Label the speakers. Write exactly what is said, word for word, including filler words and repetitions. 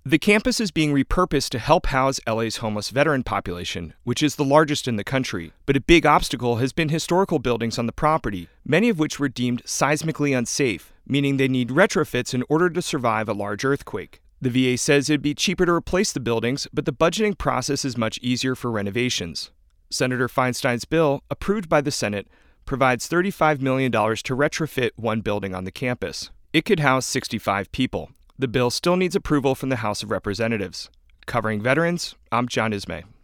Speaker 1: The campus is being repurposed to help house L A's homeless veteran population, which is the largest in the country. But a big obstacle has been historical buildings on the property, many of which were deemed seismically unsafe, meaning they need retrofits in order to survive a large earthquake. The V A says it'd be cheaper to replace the buildings, but the budgeting process is much easier for renovations. Senator Feinstein's bill, approved by the Senate, provides thirty-five million dollars to retrofit one building on the campus. It could house sixty-five people. The bill still needs approval from the House of Representatives. Covering veterans, I'm John Ismay.